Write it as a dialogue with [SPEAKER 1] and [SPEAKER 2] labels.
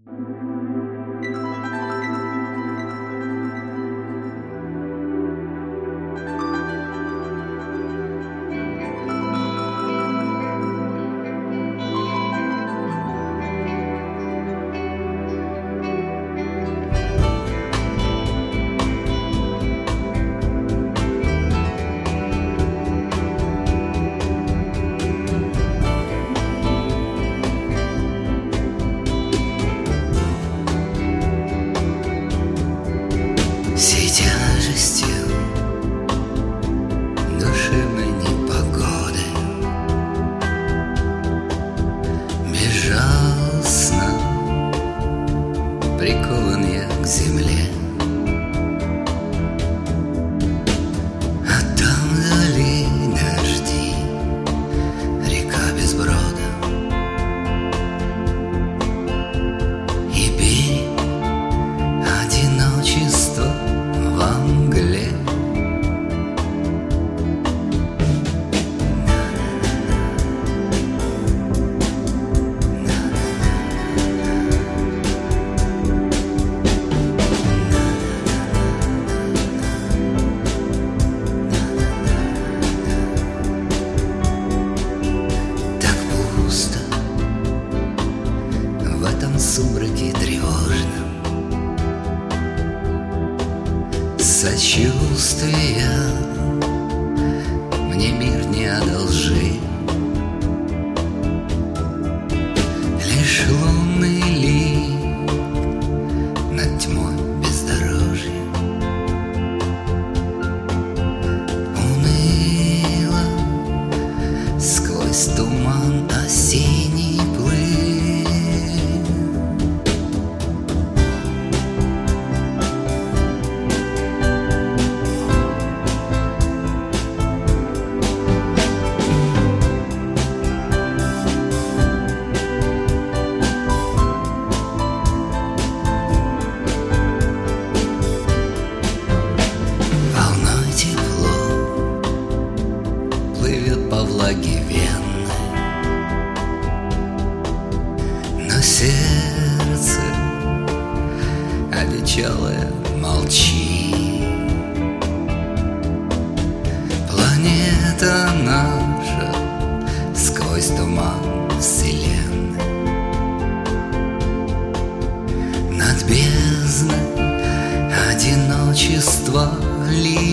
[SPEAKER 1] Всей тяжестью душевной непогоды безжалостно прикован я к земле. А там вдали дожди, река без брода и берег одиночества во мгле. Так пусто в этом сумраке тревожном. Сочувствия мне мир не одолжи. Лишь лунный лик над тьмой бездорожья. Уныло сквозь туман осенний плыл. Волной тепло плывет по влаге вены, но сердце одичалое молчит. Планета наша сквозь туман вселенной над бездной одиночества лишь.